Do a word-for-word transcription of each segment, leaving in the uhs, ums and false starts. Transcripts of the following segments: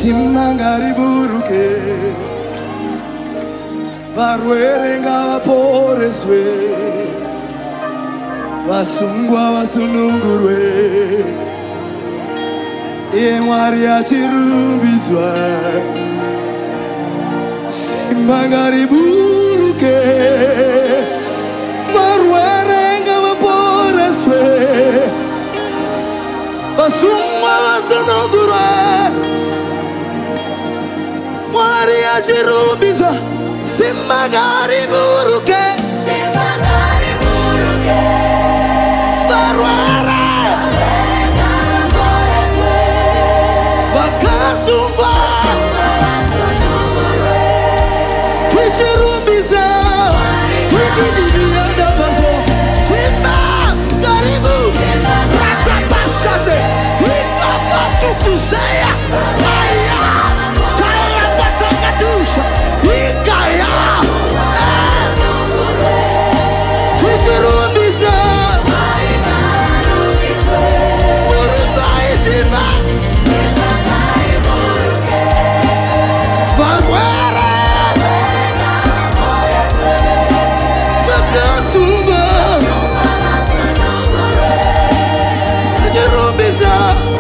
Simangari buruke varwere ngavaporeswe vasungwa vasunungurwe iye Mwari achirumbidzwa. Simangari buruke varwere ngavaporeswe vasungwa vasunungurwe Mwari achirumbidzwa. Simangari buruke, Simangari buruke, varwara vakasungwa tichirumbiza tidididiada vaso. Simangari buruke ratapasate ikavatukuseya aya kaya patakadusha ikaya tichirumbiza murutaizina varwara vakasungwa tichirumbiza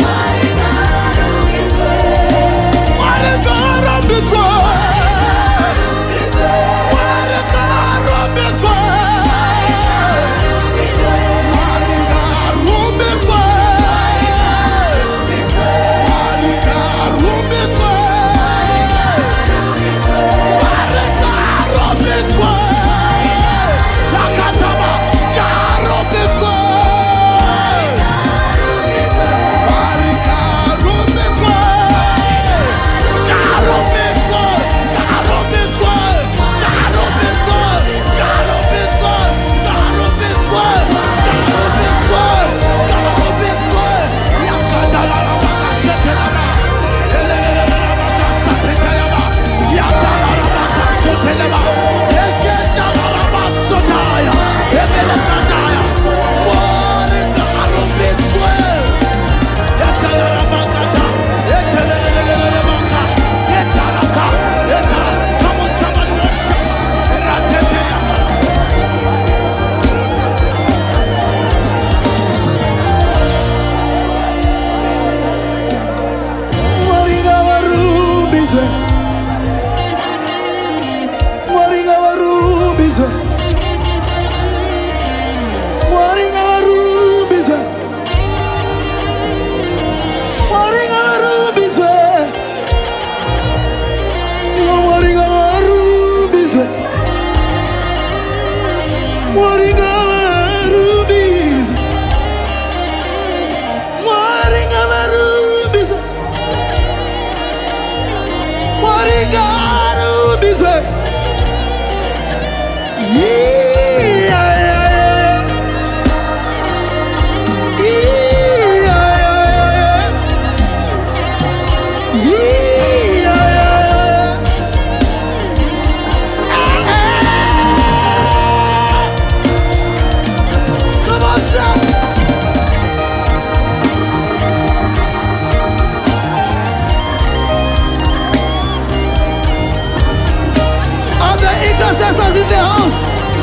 intercessors in the house.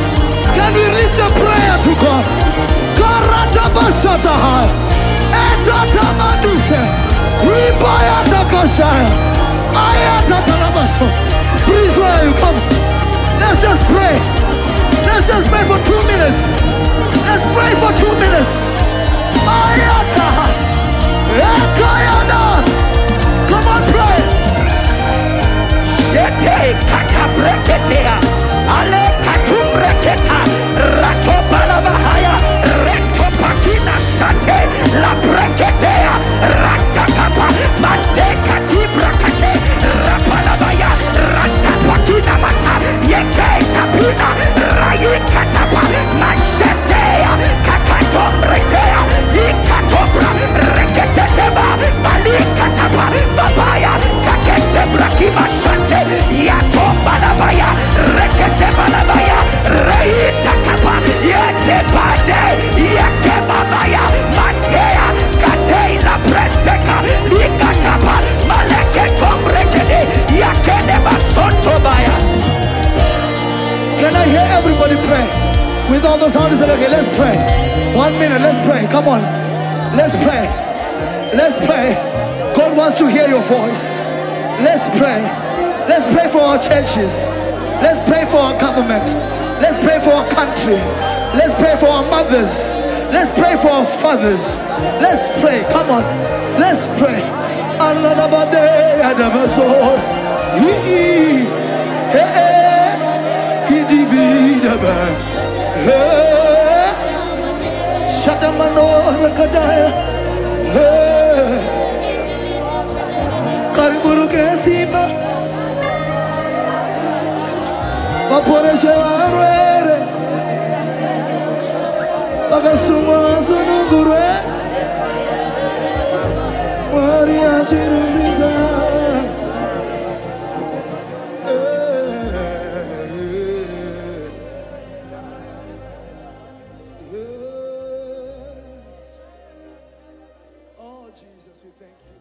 Can we lift a prayer to God? Karatabashatahai, Etatamaduse, Ribayatakashaya, Ayatatalabaso. Please, where you come? Let's just pray. Let's just pray for two minutes. Let's pray for two minutes. Ayataha, Ekayana. Come on, pray. Shete katabreketea, ale katumbreketa, ratobalabahaya, retopakina shate, la breketea, ratakapa, mante katibrakate, rapalabaya, ratapakina mata, yeke tapina, rayi katapa, mashetea, kakatombrek. With all those sounds, okay, let's pray. One minute, let's pray. Come on. Let's pray. Let's pray. God wants to hear your voice. Let's pray. Let's pray for our churches. Let's pray for our government. Let's pray for our country. Let's pray for our mothers. Let's pray for our fathers. Let's pray. Come on. Let's pray. Kariburu kesima Vaporese varwere Vakasungwa sunungurwe Mwari achirumbiza Oh Jesus, we thank you.